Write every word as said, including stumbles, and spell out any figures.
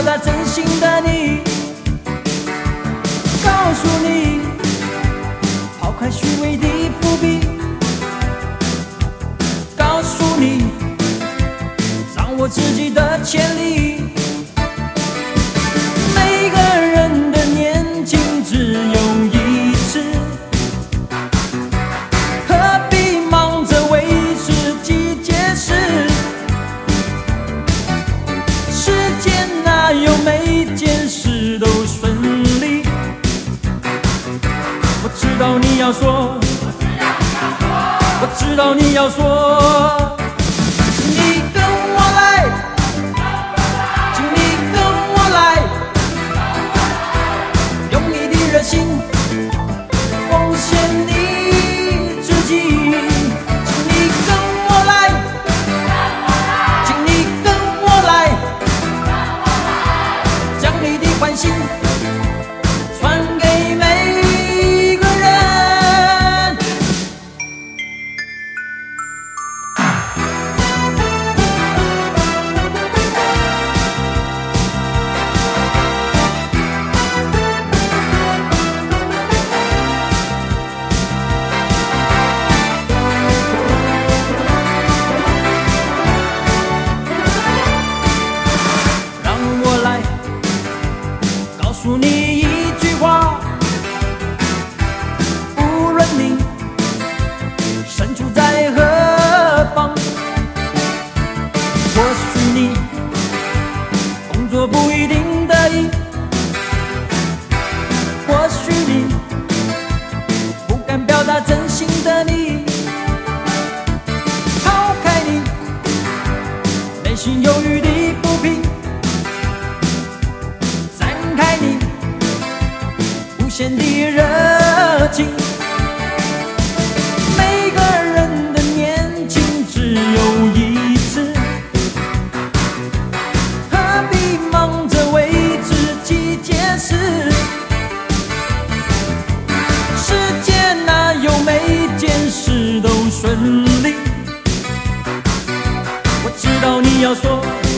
表达真心的你，告诉你，抛开虚伪的伏笔，告诉你，掌握自己的潜力。每个人的年轻只有一次，何必忙着为自己解释？世间哪有每件事都顺利？我知道你要说，我知道你要说，请你跟我来，请你跟我来，用你的热心奉献你自己，请你跟我来，请你跟我来，将你的关心传给每个人。让我来告诉你一句话，无论你身处在何方，或许你工作不一定得意，或许你不敢表达真心的你，抛开你内心犹豫的不平，展开你无限的热情。每个人的年轻只有一次，何必忙着为自己解释？世界哪有每件事都顺利？我知道你要说。